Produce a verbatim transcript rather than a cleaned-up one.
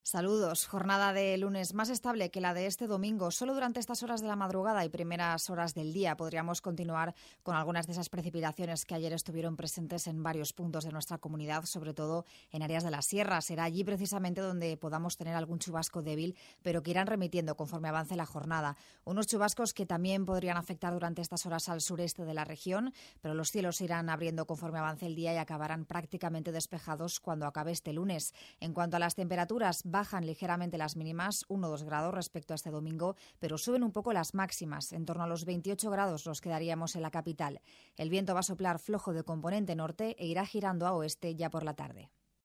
Saludos. Jornada de lunes más estable que la de este domingo. Solo durante estas horas de la madrugada y primeras horas del día podríamos continuar con algunas de esas precipitaciones que ayer estuvieron presentes en varios puntos de nuestra comunidad, sobre todo en áreas de la sierra. Será allí precisamente donde podamos tener algún chubasco débil, pero que irán remitiendo conforme avance la jornada. Unos chubascos que también podrían afectar durante estas horas al sureste de la región, pero los cielos se irán abriendo conforme avance el día y acabarán prácticamente despejados cuando acabe este lunes. En cuanto a las temperaturas, bajan ligeramente las mínimas, uno o dos grados respecto a este domingo, pero suben un poco las máximas. En torno a los veintiocho grados nos quedaríamos en la capital. El viento va a soplar flojo de componente norte e irá girando a oeste ya por la tarde.